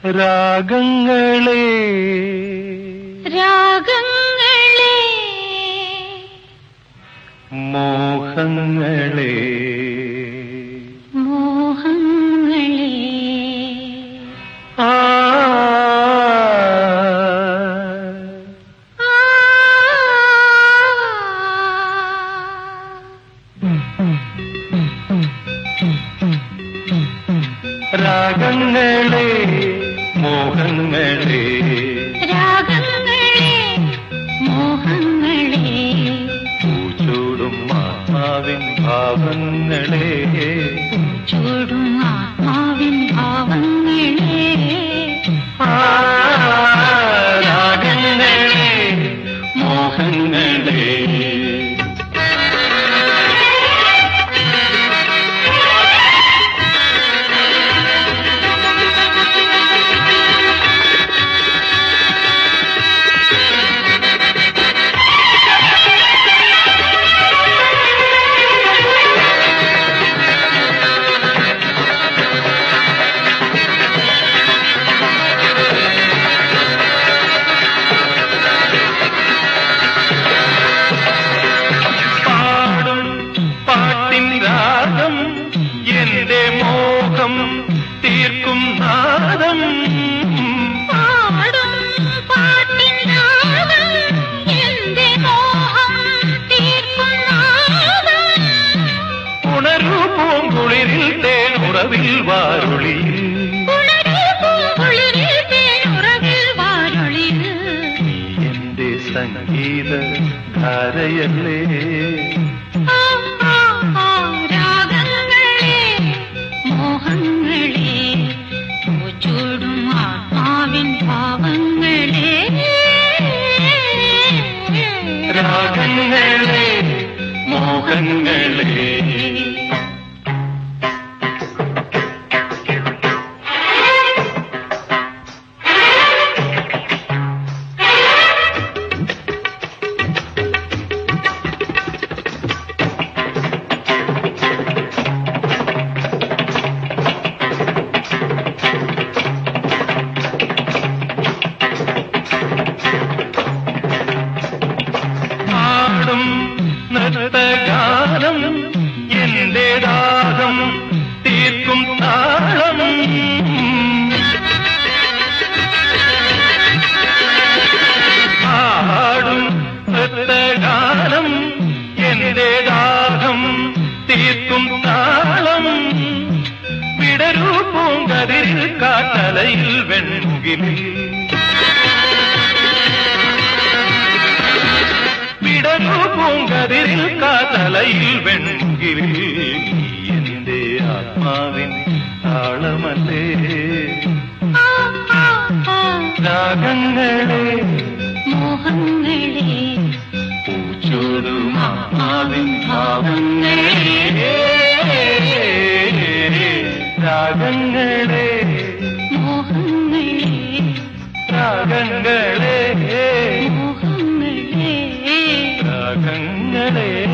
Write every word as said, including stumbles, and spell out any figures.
രാഗങ്ങളെ രാഗങ്ങളെ മോഹങ്ങളെ മോഹങ്ങളെ ആ രാഗങ്ങളെ മോഹങ്ങളെ രാഗങ്ങളെ മോഹങ്ങളെ പൂച്ചൂടും ആത്മാവിൻ ഭാവങ്ങളെ ചൂടും ആത്മാവിൻ ഭാവങ്ങളെ രാഗങ്ങളെ മോഹങ്ങളെ എന്റെ മോഹം തീർക്കും നാദം പാടും പാട്ടിൻ നാദം എന്റെ മോഹം തീർക്കും നാദം ഉണരൂ പൂങ്കുളിരിൽ തേനുറവിൽ വാരുളിയിൽ ഉണരൂ പൂങ്കുളിരിൽ തേനുറവിൽ വാരുളിയിൽ നീ എന്റെ സംഗീത ധാരയല്ലേ ചൂടും ആത്മാവിൻ ഭാവങ്ങളെ രാഗങ്ങളെ മോഹങ്ങളെ നൃത്തഗാനം എന്റെ ദാഹം തീർക്കും താളം പാടും നൃത്തഗാനം എന്റെ ദാഹം തീർക്കും താളം വിടരൂ പൂങ്കതിരിൽ കാട്ടലയിൽ വെൺമുകിലിൽ പൂങ്കതിരിൽ കാതലയിൽ വെൺകിരിൽ എന്റെ ആത്മാവിൻ താളമല്ലേ രാഗങ്ങളെ മോഹങ്ങളെ പൂച്ചൂടും ആത്മാവിൻ ഭാവങ്ങളെ രാഗങ്ങളെ മോഹങ്ങളെ രാഗങ്ങളെ മോഹങ്ങളെ രാഗങ്ങളെ